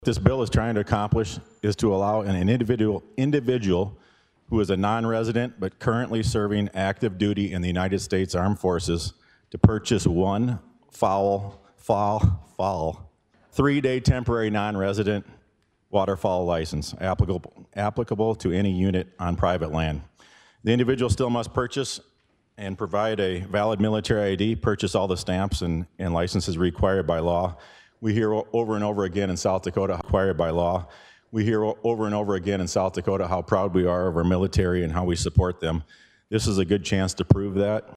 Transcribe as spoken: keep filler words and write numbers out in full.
This bill is trying to accomplish is to allow an individual individual who is a non-resident but currently serving active duty in the United States Armed Forces to purchase one fowl, fowl, fowl, three-day temporary non-resident waterfowl license applicable, applicable to any unit on private land. The individual still must purchase and provide a valid military I D, purchase all the stamps and, and licenses required by law. We hear over and over again in South Dakota, required by law. We hear over and over again in South Dakota how proud we are of our military and how we support them. This is a good chance to prove that.